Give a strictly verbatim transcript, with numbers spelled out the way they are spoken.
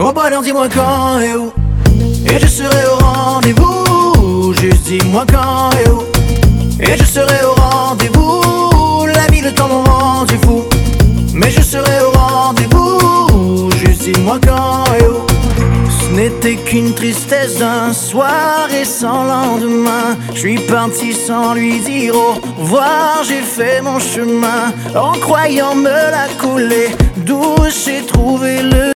Oh bah alors dis-moi quand et où, et je serai au rendez-vous. Juste dis-moi quand et où, et je serai au rendez-vous. La vie, le temps m'ont rendu fou, mais je serai au rendez-vous. Juste dis-moi quand et où. Ce n'était qu'une tristesse d'un soir et sans lendemain. Je suis parti sans lui dire au revoir. J'ai fait mon chemin en croyant me la couler douce. J'ai trouvé le